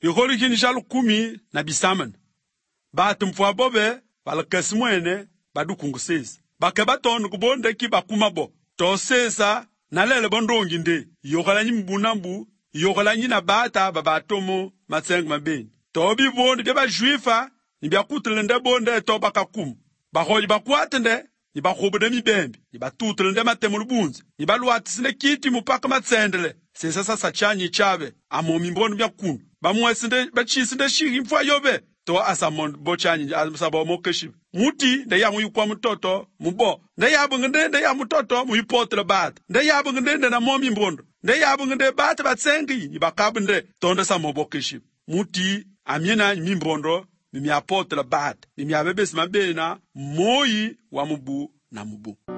iholi kini shalu 10 na bisaman. Batu mfwa bobe, balakasi mwene, badukungu sesa. Bake batonu kubonde ki bakumabo. To sesa, nalele bondongi nde. Yokalanyi mbunambu, yokalanyi na bata babatomo matsengu mabeni. To bibonde bya bajuifa, nibya kutelende bonde to bakakumu. Bahoji bakwatende, nibakhubode mibembe, nibatutelende matemulu bunzi, nibaluatisinde kiti mupaka matsendele. Sesa sasa chanyi chabe, amomi mbono bya kunu. Bamwesinde bachisinde shiri mfwa yobe. To asamon bochanyi asabo mokeshi. Muti nda ya muyukwa mutoto mubo. Nda ya bungende nda ya mutoto muyipotle bat. Nda ya bungende na momi mbondo. Nda ya bungende bat batsengi nibakabende tonda samobokeshi. Muti amyena mimbondo mimi apotle bat. Mimi abebesi mabena moyi wa mubu na mubu.